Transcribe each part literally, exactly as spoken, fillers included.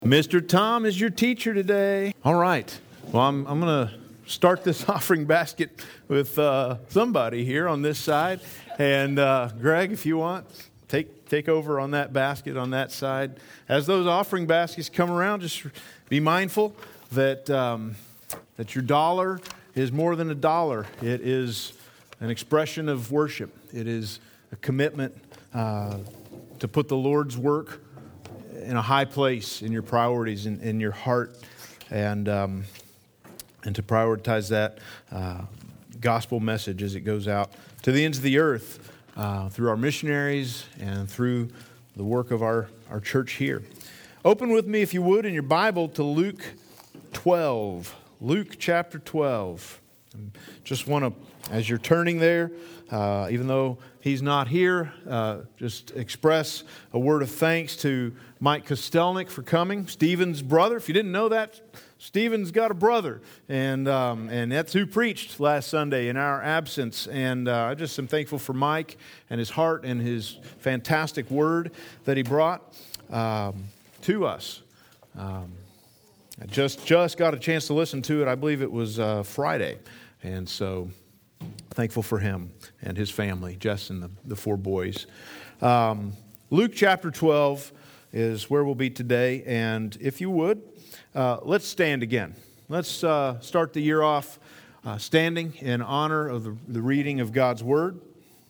Mister Tom is your teacher today. All right. Well, I'm, I'm going to start this offering basket with uh, somebody here on this side. And uh, Greg, if you want, take take over on that basket on that side. As those offering baskets come around, just be mindful that um, that your dollar is more than a dollar. It is an expression of worship. It is a commitment uh, to put the Lord's work in a high place in your priorities, in, in your heart, and um, and to prioritize that uh, gospel message as it goes out to the ends of the earth uh, through our missionaries and through the work of our, our church here. Open with me, if you would, in your Bible to Luke twelve. Luke chapter twelve. Just want to, as you're turning there, uh, even though he's not here, uh, just express a word of thanks to Mike Kostelnik for coming, Stephen's brother. If you didn't know that, Stephen's got a brother, and um, and that's who preached last Sunday in our absence. And uh, I just am thankful for Mike and his heart and his fantastic word that he brought um, to us. Um, I just just got a chance to listen to it. I believe it was uh, Friday, and so thankful for him and his family, Jess and the, the four boys. Um, Luke chapter twelve is where we'll be today, and if you would, uh, let's stand again. Let's uh, start the year off uh, standing in honor of the, the reading of God's Word.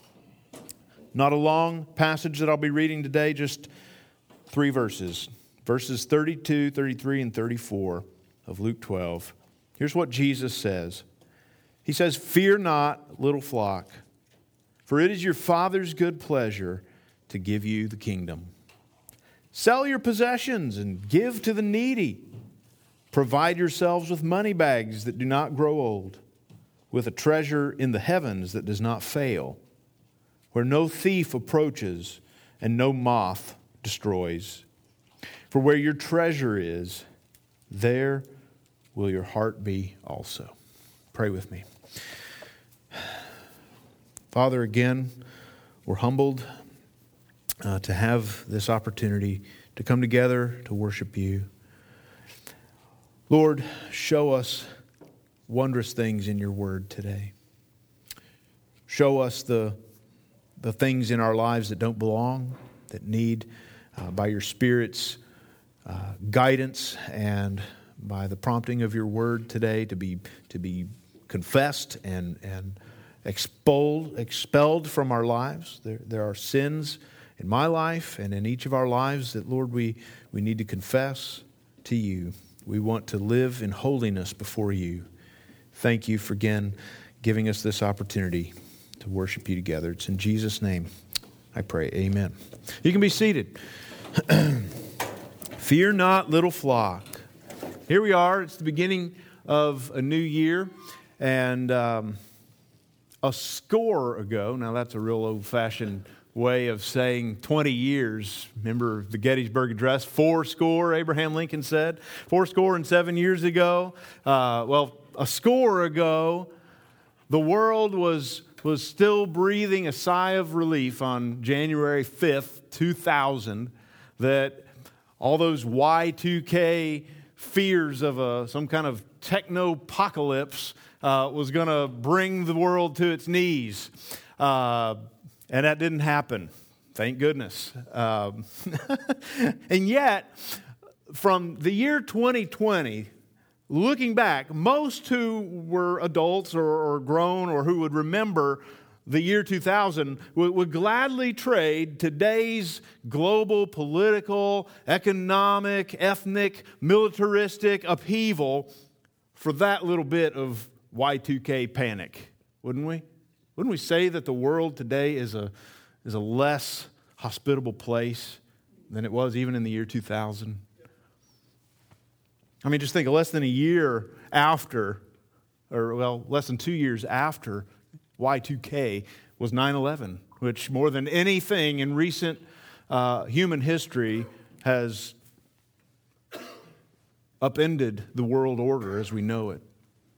Not a long passage that I'll be reading today, just three verses. Verses thirty-two, thirty-three, and thirty-four of Luke twelve. Here's what Jesus says. He says, "Fear not, little flock, for it is your Father's good pleasure to give you the kingdom. Sell your possessions and give to the needy. Provide yourselves with money bags that do not grow old, with a treasure in the heavens that does not fail, where no thief approaches and no moth destroys. For where your treasure is, there will your heart be also." Pray with me. Father, again, we're humbled uh, to have this opportunity to come together to worship you. Lord, show us wondrous things in your word today. Show us the, the things in our lives that don't belong, that need, uh, by your Spirit's uh, guidance and by the prompting of your word today, to be to be confessed and and expelled expelled from our lives. There there are sins in my life and in each of our lives that, Lord, we we need to confess to you. We want to live in holiness before you. Thank you for again giving us this opportunity to worship you together. It's in Jesus' name I pray. Amen. You can be seated. Fear not, little flock. Here we are. It's the beginning of a new year. And um, a score ago, now that's a real old-fashioned way of saying twenty years. Remember the Gettysburg Address? Four score, Abraham Lincoln said. Four score and seven years ago. Uh, well, a score ago, the world was, was still breathing a sigh of relief on January fifth, two thousand, that all those Y two K fears of a, some kind of techno-apocalypse uh, was going to bring the world to its knees. Uh, and that didn't happen. Thank goodness. Um, and yet, from the year twenty twenty, looking back, most who were adults or, or grown or who would remember the year two thousand would, would gladly trade today's global political, economic, ethnic, militaristic upheaval for that little bit of Y two K panic, wouldn't we? Wouldn't we say that the world today is a is a less hospitable place than it was even in the year two thousand? I mean, just think, less than a year after, or well, less than two years after Y two K was nine eleven, which more than anything in recent uh, human history has upended the world order as we know it.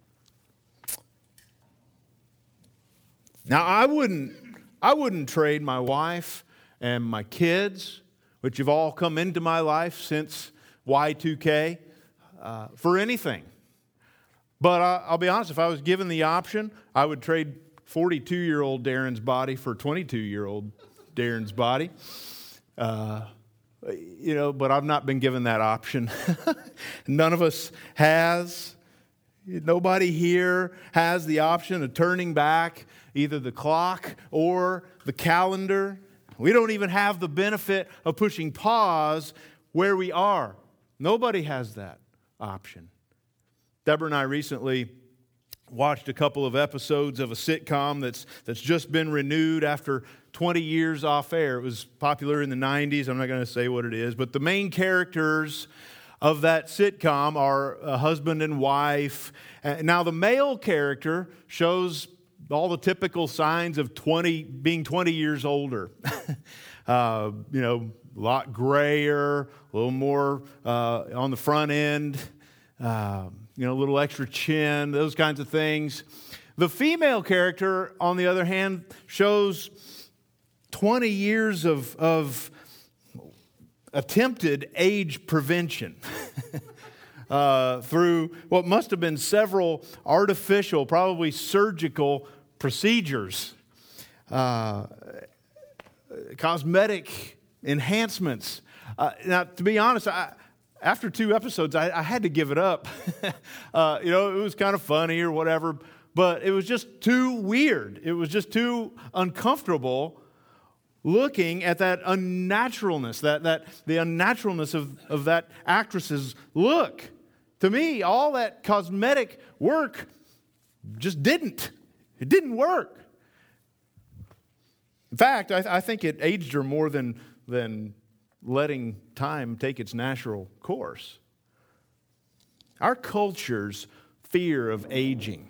Now, I wouldn't, I wouldn't trade my wife and my kids, which have all come into my life since Y two K uh, for anything. But I, I'll be honest, if I was given the option, I would trade forty-two-year-old Darren's body for twenty-two-year-old Darren's body. Uh, you know, but I've not been given that option. None of us has. Nobody here has the option of turning back either the clock or the calendar. We don't even have the benefit of pushing pause where we are. Nobody has that option. Deborah and I recently watched a couple of episodes of a sitcom that's that's just been renewed after twenty years off air. It was popular in the nineties. I'm not going to say what it is, but the main characters of that sitcom are a husband and wife. Now, the male character shows all the typical signs of twenty being twenty years older. uh, you know, a lot grayer, a little more uh, on the front end. Uh, you know, a little extra chin, those kinds of things. The female character, on the other hand, shows twenty years of, of attempted age prevention uh, through what must have been several artificial, probably surgical procedures, uh, cosmetic enhancements. Uh, now, to be honest, I... After two episodes, I, I had to give it up. uh, you know, it was kind of funny or whatever, but it was just too weird. It was just too uncomfortable looking at that unnaturalness, that, that the unnaturalness of, of that actress's look. To me, all that cosmetic work just didn't. It didn't work. In fact, I, I think it aged her more than than. letting time take its natural course. Our culture's fear of aging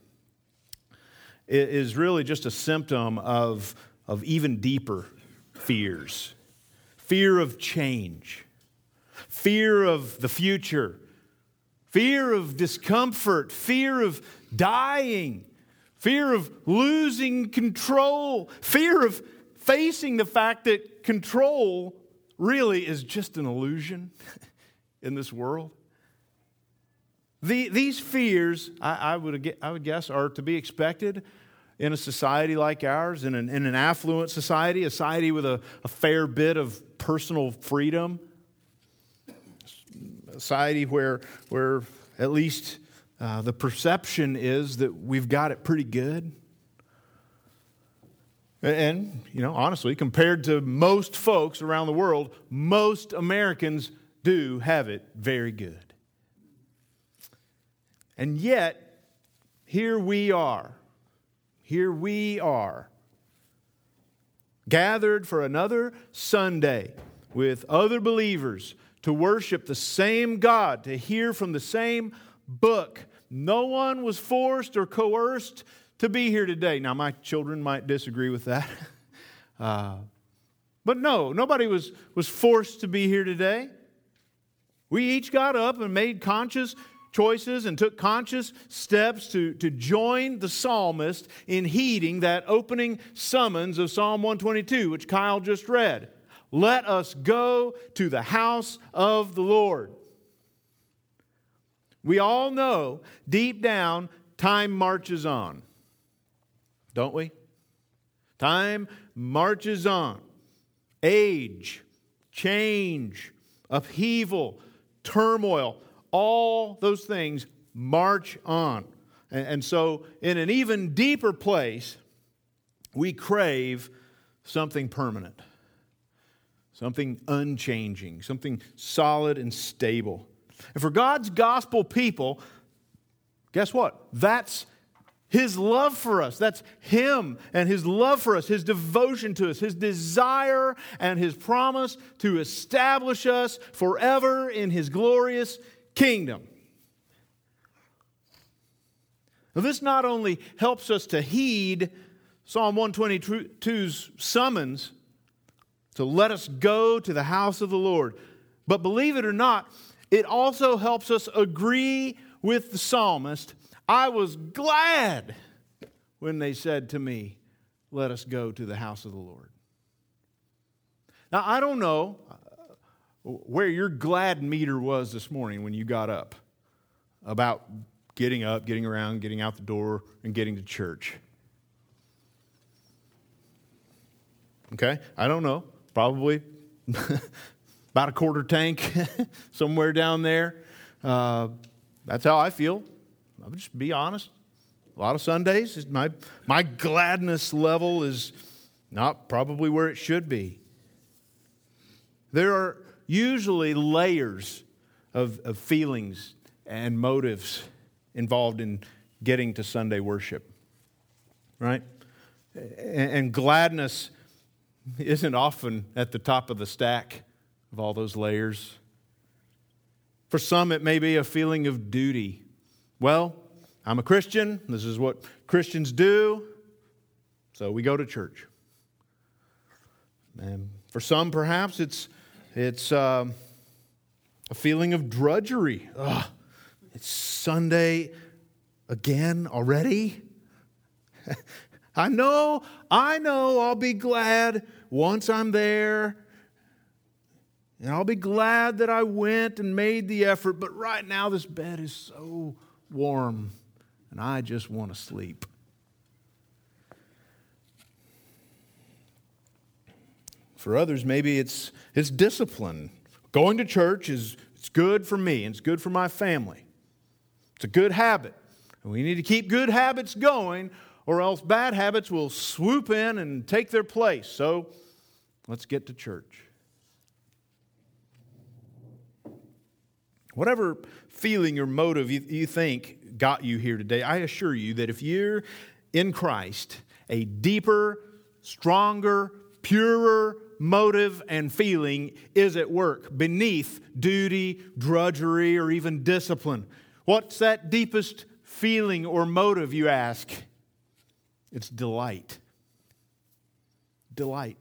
is really just a symptom of, of even deeper fears. Fear of change, fear of the future, fear of discomfort, fear of dying, fear of losing control, fear of facing the fact that control really is just an illusion in this world. The, these fears, I, I, would, I would guess, are to be expected in a society like ours, in an, in an affluent society, a society with a, a fair bit of personal freedom, a society where, where at least uh, the perception is that we've got it pretty good. And, you know, honestly, compared to most folks around the world, most Americans do have it very good. And yet, here we are, here we are, gathered for another Sunday with other believers to worship the same God, to hear from the same book. No one was forced or coerced to be here today. Now, my children might disagree with that. Uh, but no, nobody was, was forced to be here today. We each got up and made conscious choices and took conscious steps to, to join the psalmist in heeding that opening summons of Psalm one twenty-two, which Kyle just read. Let us go to the house of the Lord. We all know deep down, time marches on. Don't we? Time marches on. Age, change, upheaval, turmoil, all those things march on. And, and so, in an even deeper place, we crave something permanent, something unchanging, something solid and stable. And for God's gospel people, guess what? That's His love for us. That's Him and His love for us, His devotion to us, His desire and His promise to establish us forever in His glorious kingdom. Now, this not only helps us to heed Psalm one twenty-two's summons to let us go to the house of the Lord, but believe it or not, it also helps us agree with the psalmist. I was glad when they said to me, let us go to the house of the Lord. Now, I don't know where your glad meter was this morning when you got up about getting up, getting around, getting out the door, and getting to church. Okay? I don't know. Probably about a quarter tank somewhere down there. Uh, that's how I feel. I'll just be honest. A lot of Sundays, my, my gladness level is not probably where it should be. There are usually layers of, of feelings and motives involved in getting to Sunday worship, right? And, and gladness isn't often at the top of the stack of all those layers. For some, it may be a feeling of duty. Well, I'm a Christian. This is what Christians do. So we go to church. And for some, perhaps, it's it's um, a feeling of drudgery. Ugh, it's Sunday again already? I know, I know I'll be glad once I'm there. And I'll be glad that I went and made the effort. But right now this bed is so warm and I just want to sleep. For others, maybe it's it's discipline. Going to church is it's good for me and it's good for my family. It's a good habit. And we need to keep good habits going, or else bad habits will swoop in and take their place. So let's get to church. Whatever feeling or motive you, you think got you here today, I assure you that if you're in Christ, a deeper, stronger, purer motive and feeling is at work beneath duty, drudgery, or even discipline. What's that deepest feeling or motive, you ask? It's delight. Delight.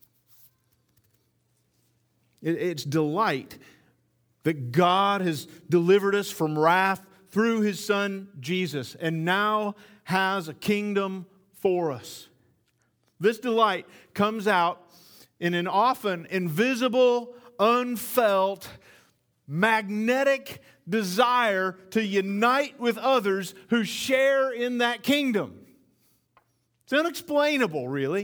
It, it's delight that God has delivered us from wrath through His Son, Jesus, and now has a kingdom for us. This delight comes out in an often invisible, unfelt, magnetic desire to unite with others who share in that kingdom. It's unexplainable, really.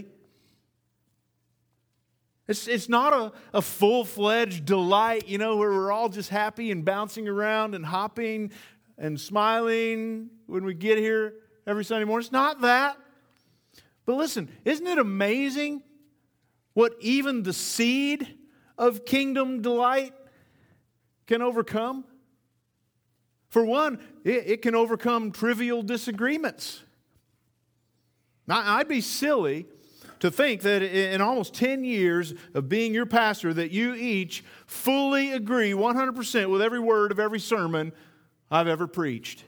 It's, it's not a, a full-fledged delight, you know, where we're all just happy and bouncing around and hopping and smiling when we get here every Sunday morning. It's not that. But listen, isn't it amazing what even the seed of kingdom delight can overcome? For one, it, it can overcome trivial disagreements. Now, I'd be silly to think that in almost ten years of being your pastor that you each fully agree one hundred percent with every word of every sermon I've ever preached.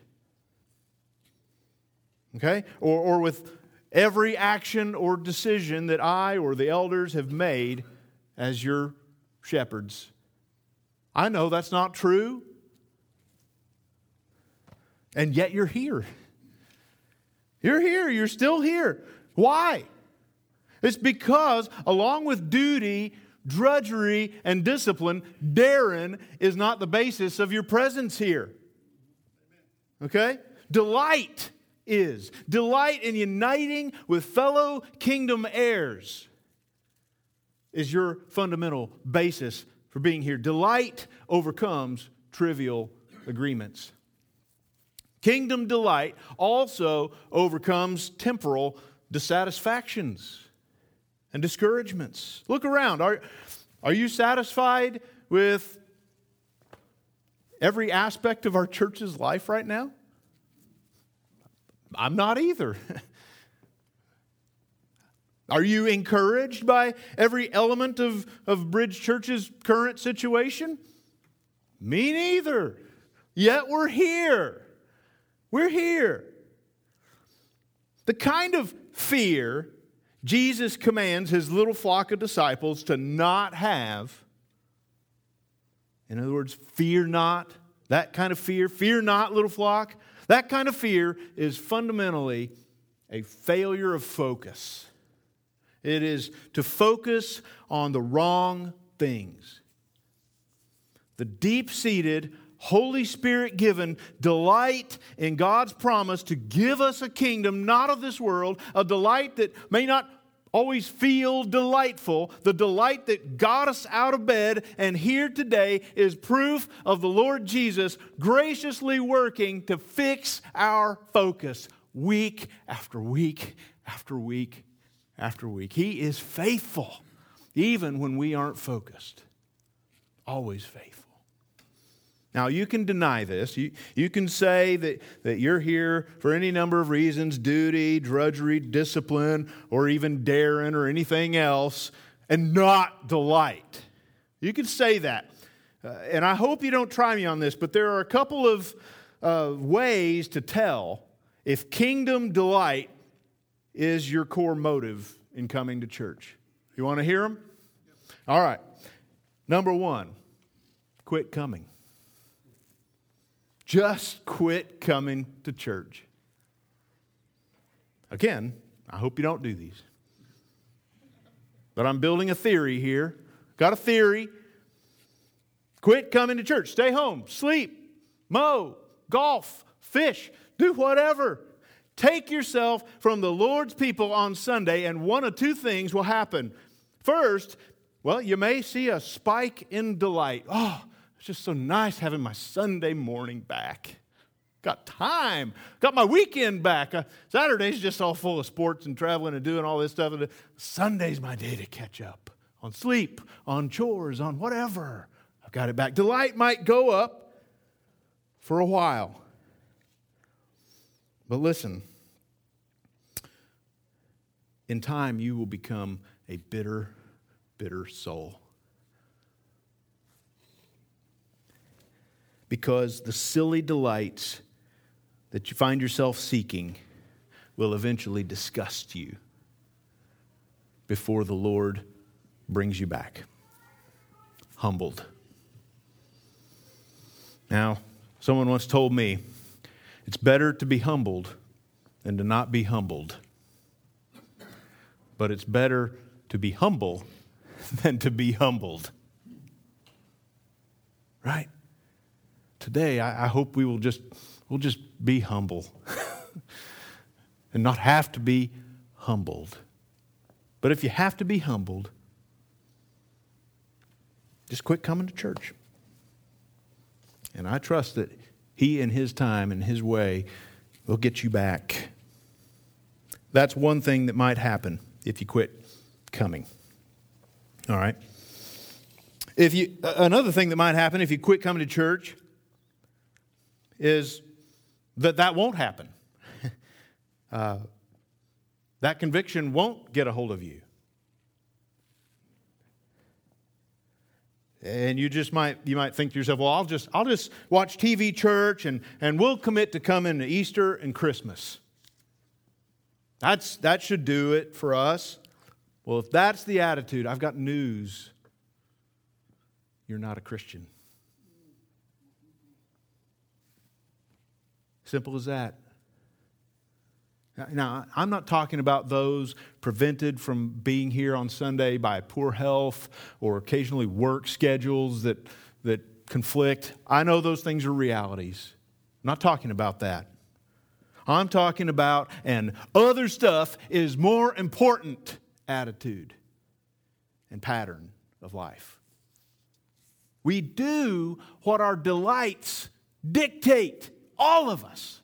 Okay? Or, or with every action or decision that I or the elders have made as your shepherds. I know that's not true. And yet you're here. You're here. You're still here. Why? It's because along with duty, drudgery, and discipline, Darren is not the basis of your presence here. Okay? Delight is. Delight in uniting with fellow kingdom heirs is your fundamental basis for being here. Delight overcomes trivial agreements. Kingdom delight also overcomes temporal dissatisfactions and discouragements. Look around. Are, are you satisfied with every aspect of our church's life right now? I'm not either. Are you encouraged by every element of, of Bridge Church's current situation? Me neither. Yet we're here. We're here. The kind of fear Jesus commands His little flock of disciples to not have, in other words, fear not, that kind of fear, fear not, little flock, that kind of fear is fundamentally a failure of focus. It is to focus on the wrong things. the deep-seated, Holy Spirit-given delight in God's promise to give us a kingdom not of this world, a delight that may not always feel delightful. The delight that got us out of bed and here today is proof of the Lord Jesus graciously working to fix our focus week after week after week after week. He is faithful even when we aren't focused. Always faithful. Now, you can deny this. You, you can say that, that you're here for any number of reasons, duty, drudgery, discipline, or even daring or anything else, and not delight. You can say that. Uh, and I hope you don't try me on this, but there are a couple of uh, ways to tell if kingdom delight is your core motive in coming to church. You want to hear them? All right. Number one, quit coming. Just quit coming to church. Again, I hope you don't do these. But I'm building a theory here. Got a theory. Quit coming to church. Stay home. Sleep. Mow. Golf. Fish. Do whatever. Take yourself from the Lord's people on Sunday, and one of two things will happen. First, well, you may see a spike in delight. Oh, it's just so nice having my Sunday morning back. Got time. Got my weekend back. Uh, Saturday's just all full of sports and traveling and doing all this stuff. And Sunday's my day to catch up on sleep, on chores, on whatever. I've got it back. Delight might go up for a while. But listen, in time you will become a bitter, bitter soul. Because the silly delights that you find yourself seeking will eventually disgust you before the Lord brings you back, humbled. Now, someone once told me, it's better to be humbled than to not be humbled. But it's better to be humble than to be humbled. Right? Today, I, I hope we will just we'll just be humble and not have to be humbled. But if you have to be humbled, just quit coming to church. And I trust that He in His time and His way will get you back. That's one thing that might happen if you quit coming. All right. If you another thing that might happen if you quit coming to church is that that won't happen. uh, that conviction won't get a hold of you. And you just might you might think to yourself, well, I'll just I'll just watch T V church and, and we'll commit to coming to Easter and Christmas. That's that should do it for us. Well, if that's the attitude, I've got news. You're not a Christian. Simple as that. Now, I'm not talking about those prevented from being here on Sunday by poor health or occasionally work schedules that, that conflict. I know those things are realities. I'm not talking about that. I'm talking about an other stuff is more important attitude and pattern of life. We do what our delights dictate. All of us.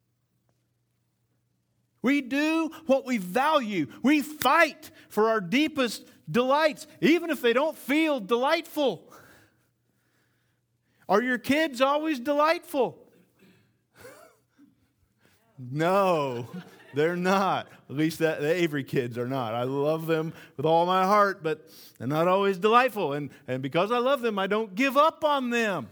We do what we value. We fight for our deepest delights, even if they don't feel delightful. Are your kids always delightful? No, they're not. At least that, the Avery kids are not. I love them with all my heart, but they're not always delightful. And, and because I love them, I don't give up on them.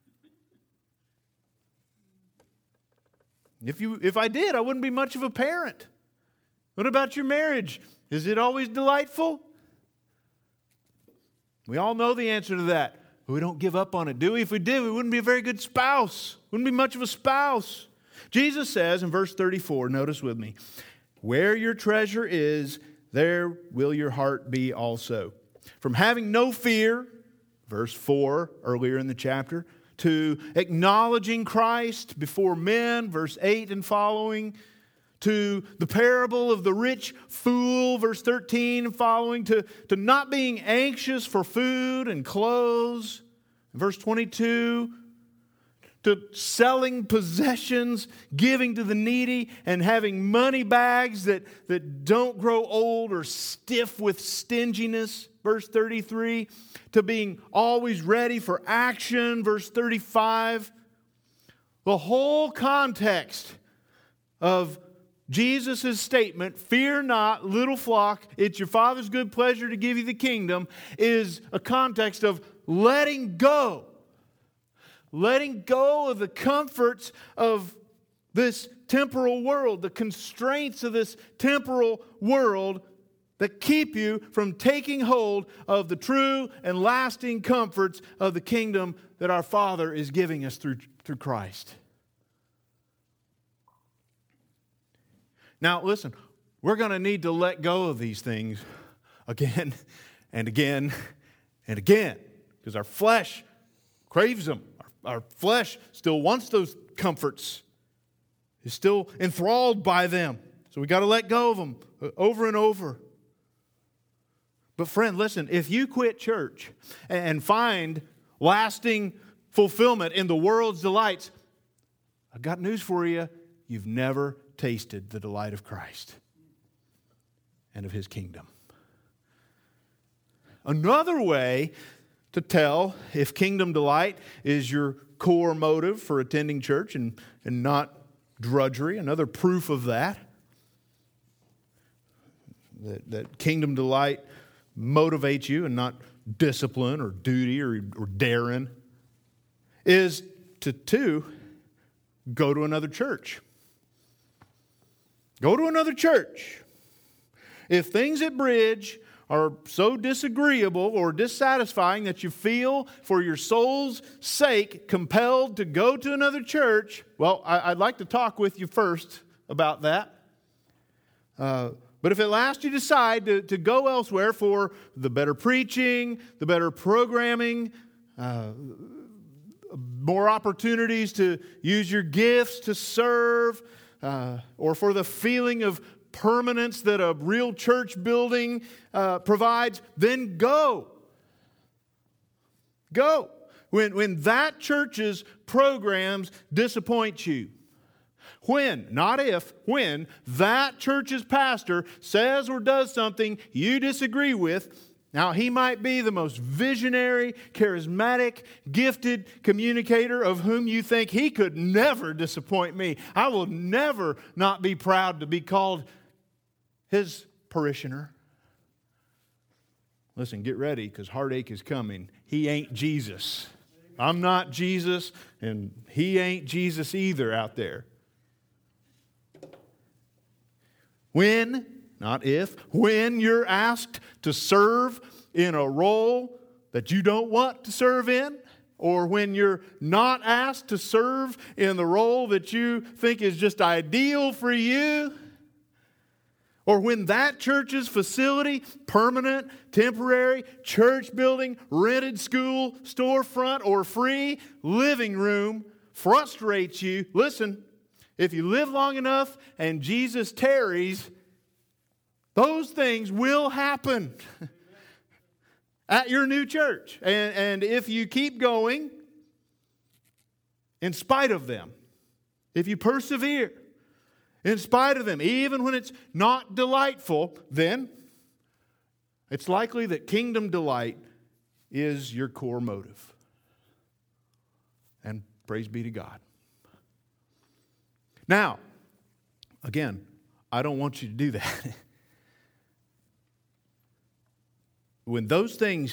If you, if I did, I wouldn't be much of a parent. What about your marriage? Is it always delightful? We all know the answer to that. But we don't give up on it, do we? If we did, we wouldn't be a very good spouse. Wouldn't be much of a spouse. Jesus says in verse thirty-four, notice with me, where your treasure is, there will your heart be also. From having no fear, verse four, earlier in the chapter, to acknowledging Christ before men, verse eight and following, to the parable of the rich fool, verse thirteen and following, to, to not being anxious for food and clothes, verse twenty-two, to selling possessions, giving to the needy, and having money bags that, that don't grow old or stiff with stinginess, verse thirty-three, to being always ready for action, verse thirty-five. The whole context of Jesus' statement, fear not, little flock, it's your Father's good pleasure to give you the kingdom, is a context of letting go. Letting go of the comforts of this temporal world, the constraints of this temporal world that keep you from taking hold of the true and lasting comforts of the kingdom that our Father is giving us through, through Christ. Now, listen, we're going to need to let go of these things again and again and again because our flesh craves them. Our, our flesh still wants those comforts, is still enthralled by them. So we got to let go of them over and over. But friend, listen, if you quit church and find lasting fulfillment in the world's delights, I've got news for you. You've never tasted the delight of Christ and of His kingdom. Another way to tell if kingdom delight is your core motive for attending church and, and not drudgery, another proof of that, that, that kingdom delight motivates you and not discipline or duty or, or daring, is to, two, go to another church. Go to another church. If things at Bridge are so disagreeable or dissatisfying that you feel for your soul's sake compelled to go to another church, well, I, I'd like to talk with you first about that. Uh, but if at last you decide to, to go elsewhere for the better preaching, the better programming, uh, more opportunities to use your gifts to serve, Uh, or for the feeling of permanence that a real church building uh, provides, then go. Go. When, when that church's programs disappoint you. When, not if, when that church's pastor says or does something you disagree with. Now, he might be the most visionary, charismatic, gifted communicator of whom you think he could never disappoint me. I will never not be proud to be called his parishioner. Listen, get ready because heartache is coming. He ain't Jesus. I'm not Jesus, and he ain't Jesus either out there. When... Not if, when you're asked to serve in a role that you don't want to serve in, or when you're not asked to serve in the role that you think is just ideal for you, or when that church's facility, permanent, temporary, church building, rented school, storefront, or free living room frustrates you, listen, if you live long enough and Jesus tarries, those things will happen at your new church. And, and if you keep going, in spite of them, if you persevere, in spite of them, even when it's not delightful, then it's likely that kingdom delight is your core motive. And praise be to God. Now, again, I don't want you to do that. When those things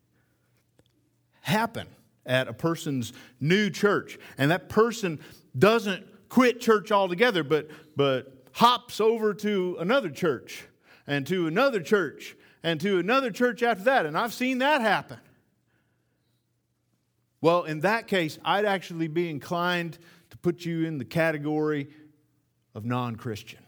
happen at a person's new church, and that person doesn't quit church altogether, but, but hops over to another church, and to another church, and to another church after that, and I've seen that happen. Well, in that case, I'd actually be inclined to put you in the category of non-Christian.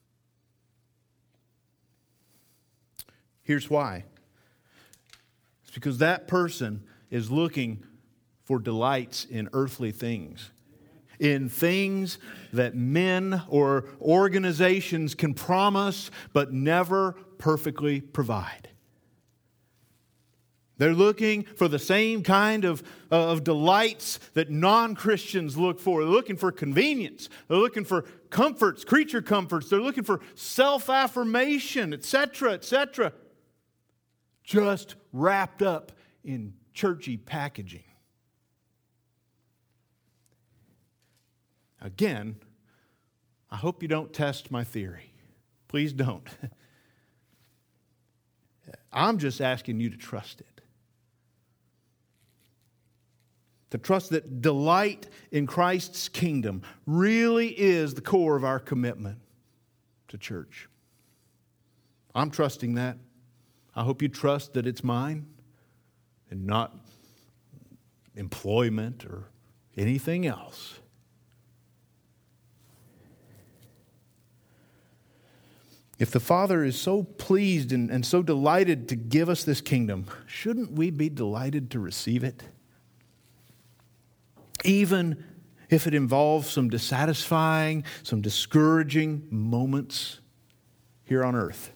Here's why. It's because that person is looking for delights in earthly things, in things that men or organizations can promise but never perfectly provide. They're looking for the same kind of, of delights that non-Christians look for. They're looking for convenience. They're looking for comforts, creature comforts. They're looking for self-affirmation, et cetera, et cetera. Just wrapped up in churchy packaging. Again, I hope you don't test my theory. Please don't. I'm just asking you to trust it. To trust that delight in Christ's kingdom really is the core of our commitment to church. I'm trusting that. I hope you trust that it's mine and not employment or anything else. If the Father is so pleased and, and so delighted to give us this kingdom, shouldn't we be delighted to receive it? Even if it involves some dissatisfying, some discouraging moments here on earth.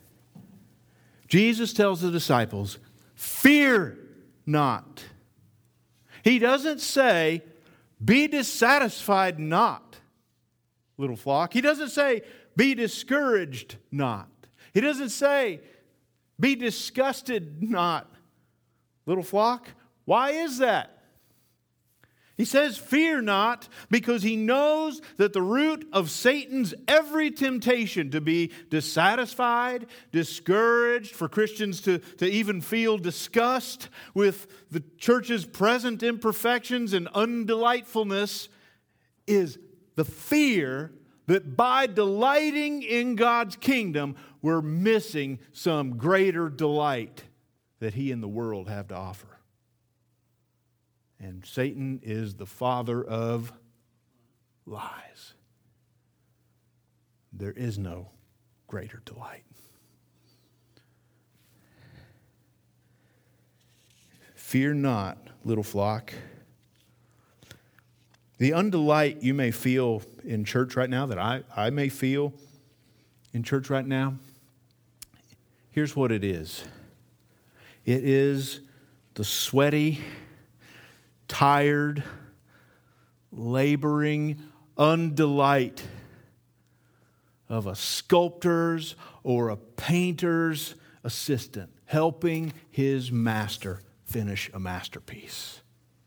Jesus tells the disciples, fear not. He doesn't say, be dissatisfied not, little flock. He doesn't say, be discouraged not. He doesn't say, be disgusted not, little flock. Why is that? He says, fear not, because he knows that the root of Satan's every temptation to be dissatisfied, discouraged, for Christians to, to even feel disgust with the church's present imperfections and undelightfulness is the fear that by delighting in God's kingdom, we're missing some greater delight that he and the world have to offer. And Satan is the father of lies. There is no greater delight. Fear not, little flock. The undelight you may feel in church right now, that I, I may feel in church right now, here's what it is. It is the sweaty, tired, laboring undelight of a sculptor's or a painter's assistant helping his master finish a masterpiece.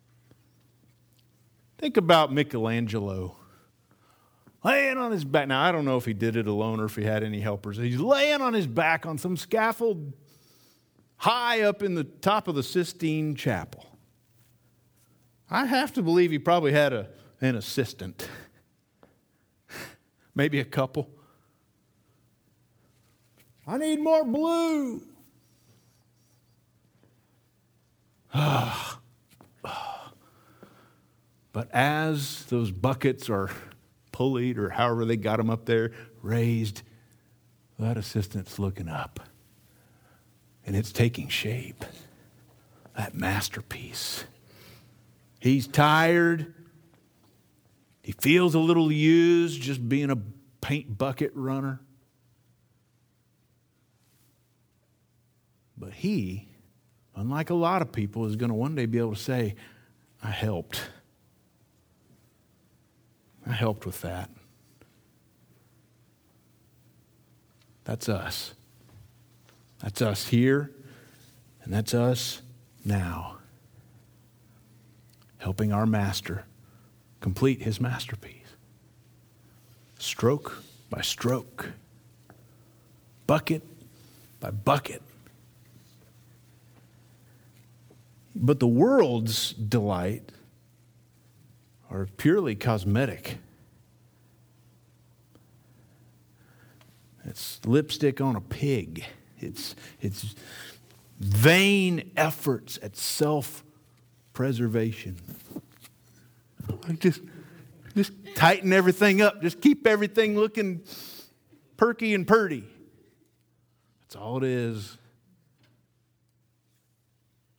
Think about Michelangelo laying on his back. Now, I don't know if he did it alone or if he had any helpers. He's laying on his back on some scaffold high up in the top of the Sistine Chapel. I have to believe he probably had a, an assistant. Maybe a couple. I need more blue. But as those buckets are pulleyed, or however they got them up there, raised, that assistant's looking up. And it's taking shape. That masterpiece. He's tired. He feels a little used just being a paint bucket runner. But he, unlike a lot of people, is going to one day be able to say, I helped. I helped with that. That's us. That's us here, and that's us now. Helping our master complete his masterpiece. Stroke by stroke. Bucket by bucket. But the world's delight are purely cosmetic. It's lipstick on a pig. It's, it's vain efforts at self-preservation. Like just, just tighten everything up. Just keep everything looking perky and purty. That's all it is.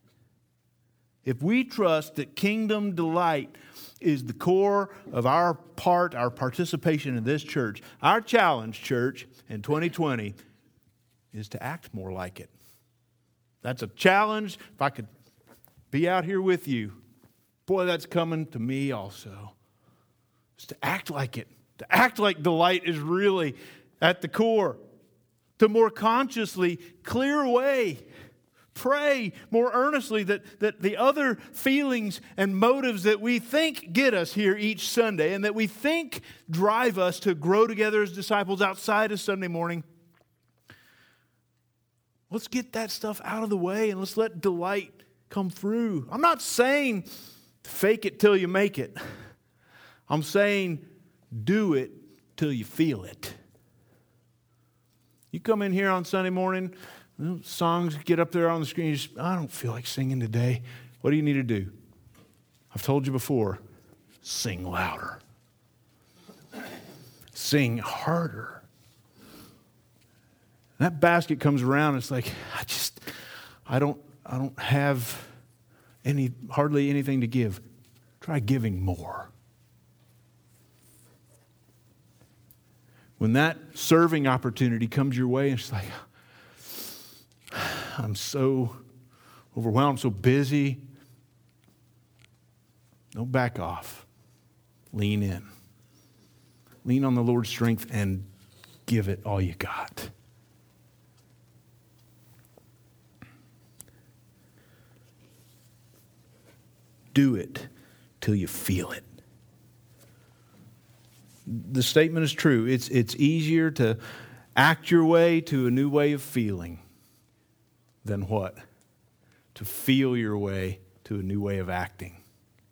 if we trust that kingdom delight is the core of our part, our participation in this church, our challenge, church, in twenty twenty is to act more like it. That's a challenge. If I could be out here with you, boy, that's coming to me also. It's to act like it. To act like delight is really at the core. To more consciously clear away, pray more earnestly that, that the other feelings and motives that we think get us here each Sunday and that we think drive us to grow together as disciples outside of Sunday morning. Let's get that stuff out of the way and let's let delight come through. I'm not saying fake it till you make it. I'm saying do it till you feel it. You come in here on Sunday morning, songs get up there on the screen, you just, I don't feel like singing today. What do you need to do? I've told you before, sing louder. Sing harder. That basket comes around, it's like, I just, I don't, I don't have any, hardly anything to give. Try giving more. When that serving opportunity comes your way, it's like, I'm so overwhelmed, so busy. Don't back off. Lean in. Lean on the Lord's strength and give it all you got. Do it till you feel it. The statement is true. It's, it's easier to act your way to a new way of feeling than what? To feel your way to a new way of acting.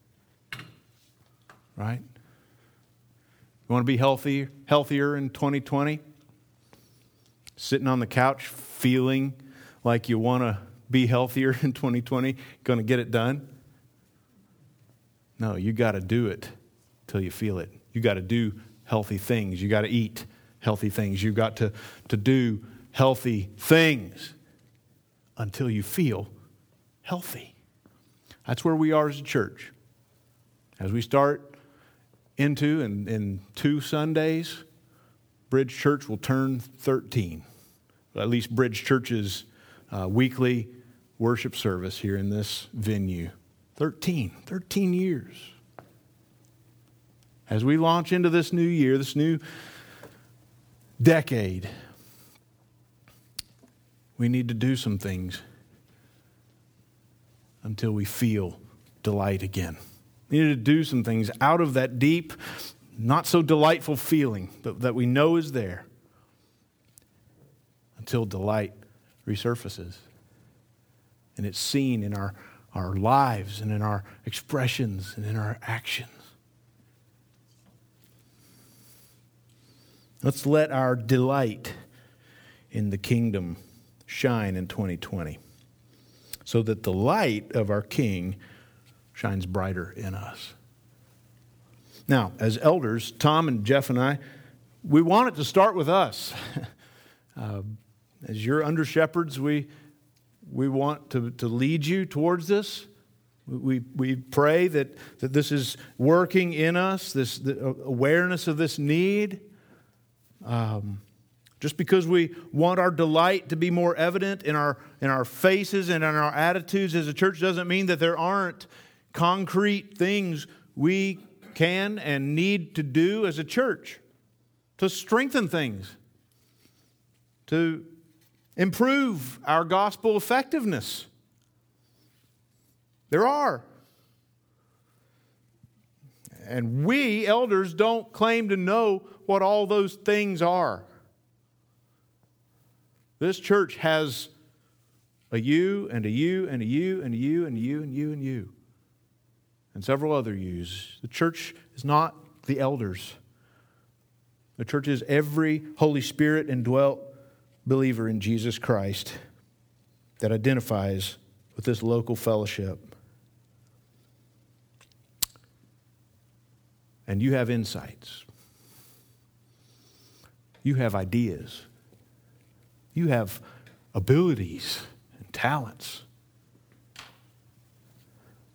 Right? You want to be healthier, healthier in twenty twenty? Sitting on the couch feeling like you want to be healthier in twenty twenty, going to get it done? No, you got to do it till you feel it. You got to do healthy things. You got to eat healthy things. You got to, to do healthy things until you feel healthy. That's where we are as a church. As we start into, in, in two Sundays, Bridge Church will turn thirteen. At least Bridge Church's uh, weekly worship service here in this venue. thirteen. thirteen years. As we launch into this new year, this new decade, we need to do some things until we feel delight again. We need to do some things out of that deep, not so delightful feeling that, that we know is there until delight resurfaces. And it's seen in our, our lives and in our expressions and in our actions. Let's let our delight in the kingdom shine in twenty twenty so that the light of our King shines brighter in us. Now, as elders, Tom and Jeff and I, we want it to start with us. uh, as your under shepherds, we we want to, to lead you towards this. We we pray that, that this is working in us, this the awareness of this need. Um, just because we want our delight to be more evident in our in our faces and in our attitudes as a church doesn't mean that there aren't concrete things we can and need to do as a church to strengthen things, to improve our gospel effectiveness. There are. And we, elders, don't claim to know what all those things are. This church has a you and a you and a you and a you and a you and you and you. And several other yous. The church is not the elders. The church is every Holy Spirit indwelt believer in Jesus Christ that identifies with this local fellowship. And you have insights. You have ideas. You have abilities and talents.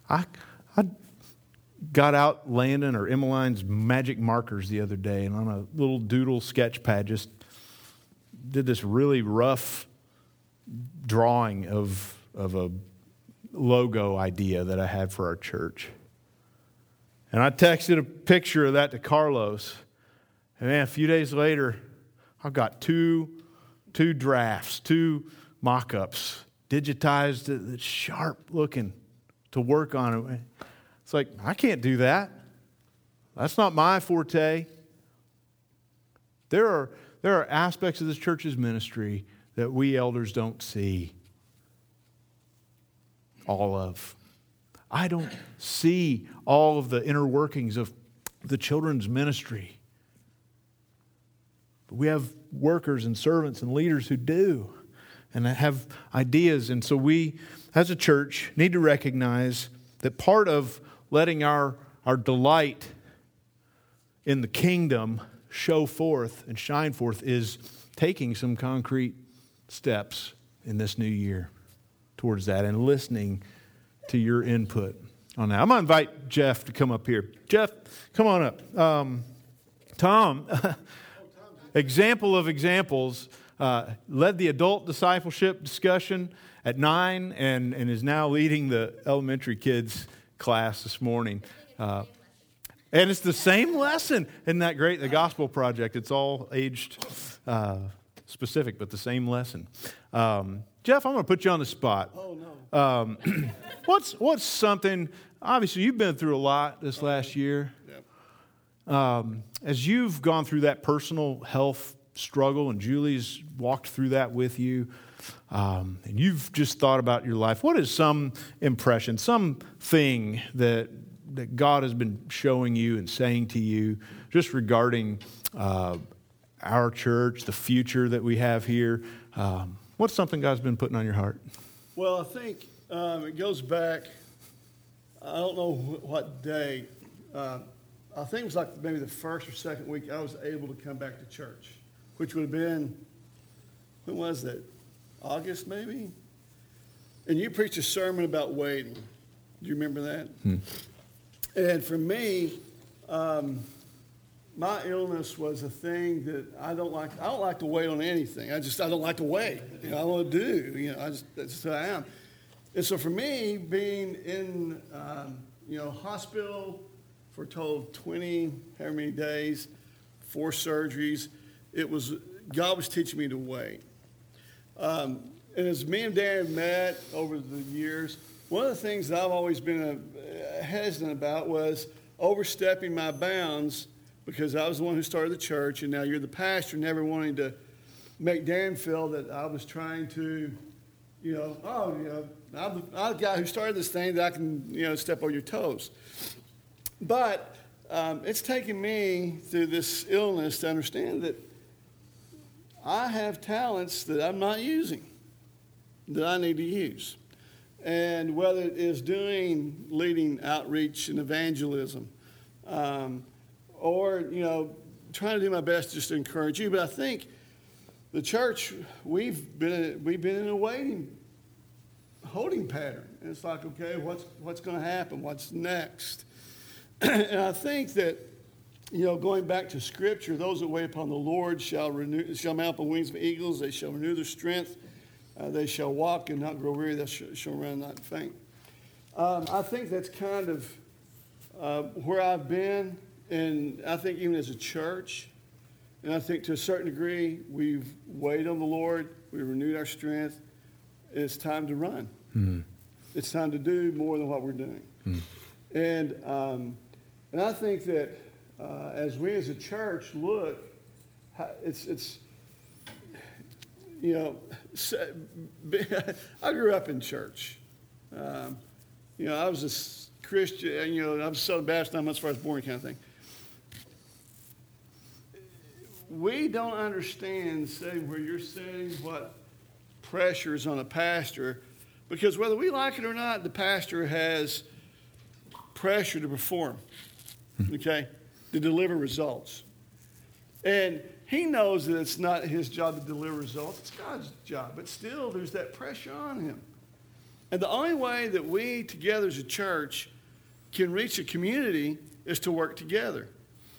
I, I got out Landon or Emmeline's magic markers the other day, and on a little doodle sketch pad just did this really rough drawing of, of a logo idea that I had for our church. And I texted a picture of that to Carlos. And man, a few days later, I've got two, two drafts, two mock-ups, digitized, it's sharp looking to work on it. It's like, I can't do that. That's not my forte. There are, there are aspects of this church's ministry that we elders don't see all of. I don't see all of the inner workings of the children's ministry. But we have workers and servants and leaders who do and that have ideas. And so we, as a church, need to recognize that part of letting our, our delight in the kingdom show forth and shine forth is taking some concrete steps in this new year towards that and listening to your input on that. I'm going to invite Jeff to come up here. Jeff, come on up. Um, Tom, example of examples, uh, led the adult discipleship discussion at nine and, and is now leading the elementary kids class this morning. Uh, and it's the same lesson. Isn't that great? The Gospel Project. It's all aged uh, specific, but the same lesson. Um, Jeff, I'm going to put you on the spot. Oh, no. Um, what's what's something, obviously you've been through a lot this last year. Yep. Um, as you've gone through that personal health struggle, and Julie's walked through that with you, um, and you've just thought about your life, what is some impression, something that, that God has been showing you and saying to you just regarding uh, our church, the future that we have here? Um, what's something God's been putting on your heart? Well, I think um, it goes back, I don't know wh- what day. Uh, I think it was like maybe the first or second week I was able to come back to church, which would have been, when was that? August maybe? And you preached a sermon about waiting. Do you remember that? Hmm. And for me, um, my illness was a thing that I don't like. I don't like to wait on anything. I just I don't like to wait. You know, I want to do. You know, I just that's who I am. And so for me, being in um, you know hospital for a total of twenty however many days, four surgeries, it was God was teaching me to wait. Um, and as me and Dan met over the years, one of the things that I've always been uh, hesitant about was overstepping my bounds, because I was the one who started the church, and now you're the pastor, never wanting to make Dan feel that I was trying to, you know, oh, you know, I'm the, I'm the guy who started this thing, that I can, you know, step on your toes. But um, it's taken me through this illness to understand that I have talents that I'm not using, that I need to use. And whether it is doing leading outreach and evangelism, um, or, you know, trying to do my best just to encourage you. But I think the church, we've been we've been in a waiting, holding pattern. And it's like, okay, what's what's going to happen? What's next? And I think that, you know, going back to Scripture, those that wait upon the Lord shall renew, shall mount up on wings of eagles. They shall renew their strength. Uh, they shall walk and not grow weary. They shall, shall run and not faint. Um, I think that's kind of uh, where I've been. And I think even as a church, and I think to a certain degree, we've waited on the Lord, we've renewed our strength, and it's time to run. Mm-hmm. It's time to do more than what we're doing. Mm-hmm. And um, and I think that uh, as we as a church look, it's, it's you know, I grew up in church. Um, you know, I was a Christian, you know, I was a Southern Baptist, not much as far as born kind of thing. We don't understand, say, where you're saying what pressure is on a pastor, because whether we like it or not, the pastor has pressure to perform, okay, to deliver results. And he knows that it's not his job to deliver results, it's God's job, but still there's that pressure on him. And the only way that we together as a church can reach a community is to work together.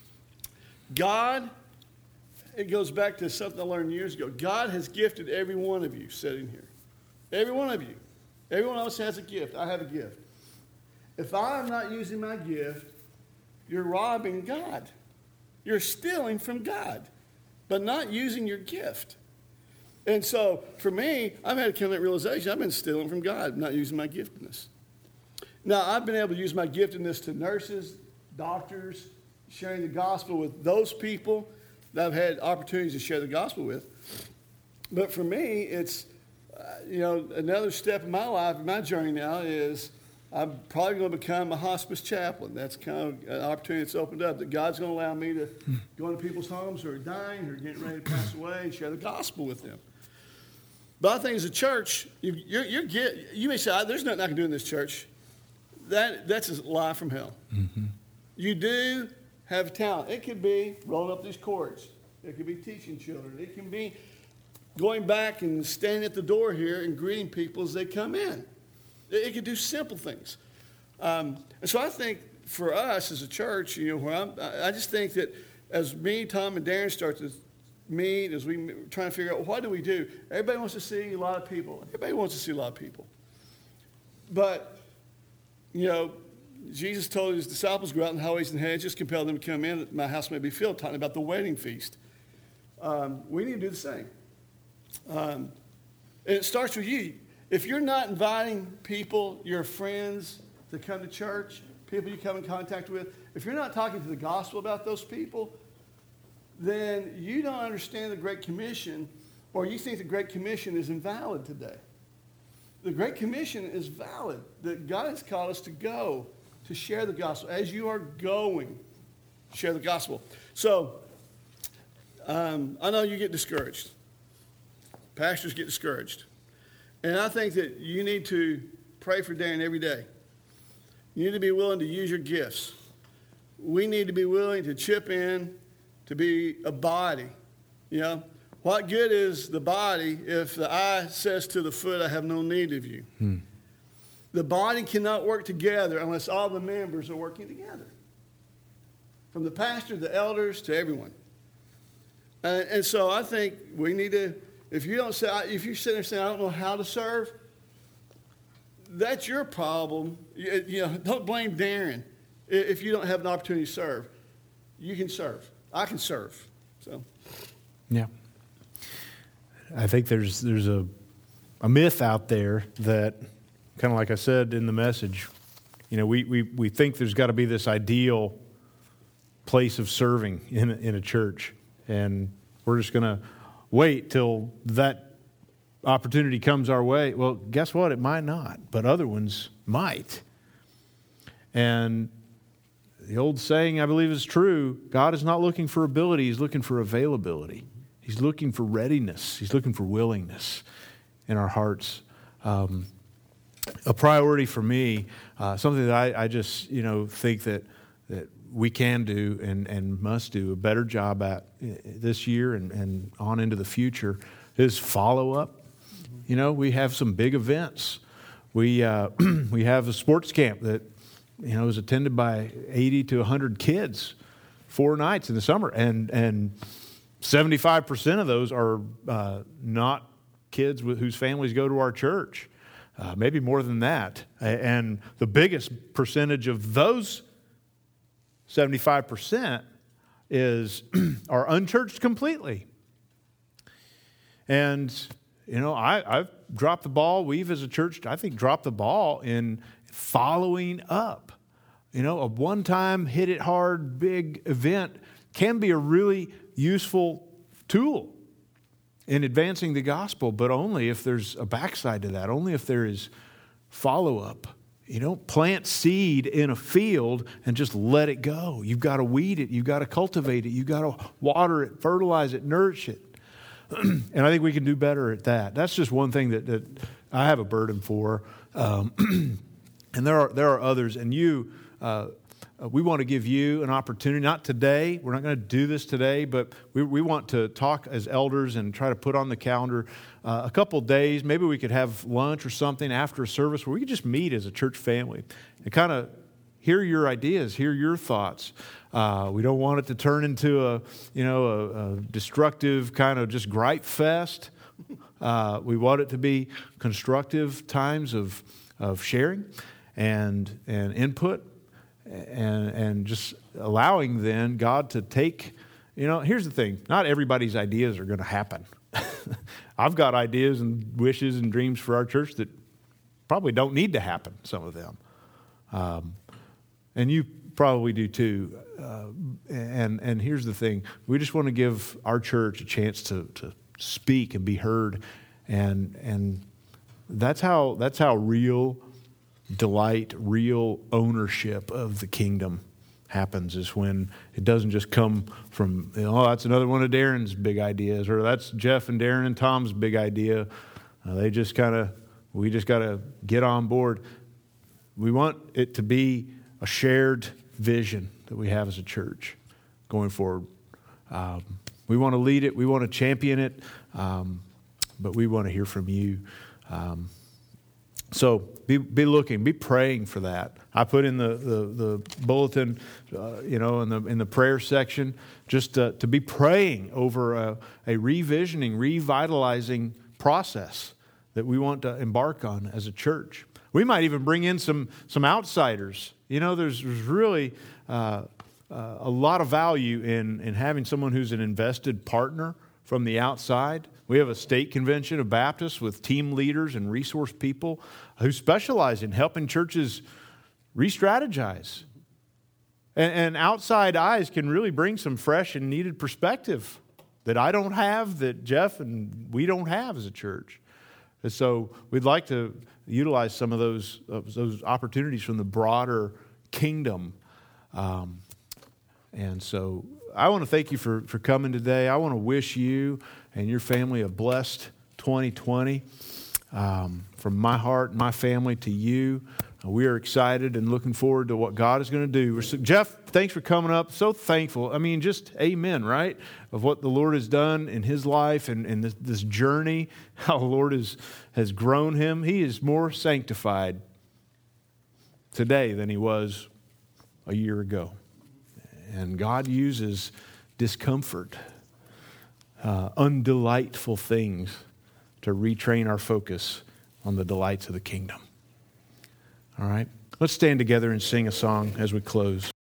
God, it goes back to something I learned years ago. God has gifted every one of you sitting here. Every one of you. Everyone else has a gift. I have a gift. If I'm not using my gift, you're robbing God. You're stealing from God, but not using your gift. And so, for me, I've had to come to that realization. I've been stealing from God, not using my giftedness. Now, I've been able to use my giftedness to nurses, doctors, sharing the gospel with those people that I've had opportunities to share the gospel with. But for me, it's, uh, you know, another step in my life, my journey now is I'm probably going to become a hospice chaplain. That's kind of an opportunity that's opened up, that God's going to allow me to go into people's homes who are dying, who are getting ready to pass away, and share the gospel with them. But I think as a church, you, you're, you're get, you may say, there's nothing I can do in this church. That, that's a lie from hell. Mm-hmm. You do have talent. It could be rolling up these cords. It could be teaching children. It can be going back and standing at the door here and greeting people as they come in. It, it could do simple things. Um, and so I think for us as a church, you know, where I'm, I just think that as me, Tom, and Darren start to meet, as we try to figure out what do we do, everybody wants to see a lot of people. Everybody wants to see a lot of people. But, you know, Jesus told his disciples, go out in the highways and hedges, compel them to come in, that my house may be filled, talking about the wedding feast. Um, we need to do the same. Um, and it starts with you. If you're not inviting people, your friends, to come to church, people you come in contact with, if you're not talking to the gospel about those people, then you don't understand the Great Commission, or you think the Great Commission is invalid today. The Great Commission is valid, that God has called us to go, to share the gospel. As you are going, share the gospel. So, um, I know you get discouraged. Pastors get discouraged. And I think that you need to pray for Darren every day. You need to be willing to use your gifts. We need to be willing to chip in, to be a body. You know, what good is the body if the eye says to the foot, I have no need of you? Hmm. The body cannot work together unless all the members are working together. From the pastor, the elders, to everyone. And, and so I think we need to, if you don't say, if you sit there saying, I don't know how to serve, that's your problem. You, you know, don't blame Darren if you don't have an opportunity to serve. You can serve. I can serve. So, yeah, I think there's there's a a myth out there that, kind of like I said in the message, you know, we we we think there's got to be this ideal place of serving in a, in a church, and we're just going to wait till that opportunity comes our way. Well, guess what? It might not, but other ones might. And the old saying, I believe, is true. God is not looking for ability. He's looking for availability. He's looking for readiness. He's looking for willingness in our hearts. Um, a priority for me, uh, something that I, I just, you know, think that that we can do and, and must do a better job at this year and, and on into the future is follow up. You know, we have some big events. We uh, we have a sports camp that, you know, is attended by eighty to one hundred kids, four nights in the summer. And and seventy-five percent of those are uh, not kids with, whose families go to our church, uh, maybe more than that. And the biggest percentage of those seventy-five percent is are unchurched completely. And, you know, I, I've dropped the ball. We've, as a church, I think, dropped the ball in following up. You know, a one-time hit-it-hard big event can be a really useful tool in advancing the gospel, but only if there's a backside to that, only if there is follow-up. You don't plant seed in a field and just let it go. You've got to weed it. You've got to cultivate it. You've got to water it, fertilize it, nourish it. And I think we can do better at that. That's just one thing that, that I have a burden for. Um, and there are there are others. And you, uh, uh, we want to give you an opportunity, not today, we're not going to do this today, but we, we want to talk as elders and try to put on the calendar uh, a couple days. Maybe we could have lunch or something after a service where we could just meet as a church family and kind of hear your ideas, hear your thoughts. Uh, we don't want it to turn into a, you know, a, a destructive kind of just gripe fest. Uh, we want it to be constructive times of of sharing and and input and and just allowing then God to take. You know, here's the thing: not everybody's ideas are going to happen. I've got ideas and wishes and dreams for our church that probably don't need to happen. Some of them, um, and you probably do too. Uh, and and here's the thing: we just want to give our church a chance to to speak and be heard, and and that's how that's how real delight, real ownership of the kingdom happens, is when it doesn't just come from, you know, oh, that's another one of Darren's big ideas, or that's Jeff and Darren and Tom's big idea. Uh, they just kind of, we just got to get on board. We want it to be a shared vision that we have as a church going forward. Um, we want to lead it. We want to champion it. Um, but we want to hear from you. Um, so be be looking, be praying for that. I put in the the, the bulletin, uh, you know, in the in the prayer section, just uh, to be praying over a, a revisioning, revitalizing process that we want to embark on as a church. We might even bring in some some outsiders. You know, there's, there's really uh, uh, a lot of value in in having someone who's an invested partner from the outside. We have a state convention of Baptists with team leaders and resource people who specialize in helping churches re-strategize. And, and outside eyes can really bring some fresh and needed perspective that I don't have, that Jeff and we don't have as a church. And so we'd like to utilize some of those, uh, those opportunities from the broader kingdom. Um, and so I want to thank you for, for coming today. I want to wish you and your family a blessed twenty twenty. Um, from my heart and my family to you, uh, we are excited and looking forward to what God is going to do. We're so, Jeff, thanks for coming up. So thankful. I mean, just amen, right? Of what the Lord has done in his life and, and this, this journey, how the Lord has, has grown him. He is more sanctified today than he was a year ago. And God uses discomfort, uh, undelightful things to retrain our focus on the delights of the kingdom. All right? Let's stand together and sing a song as we close.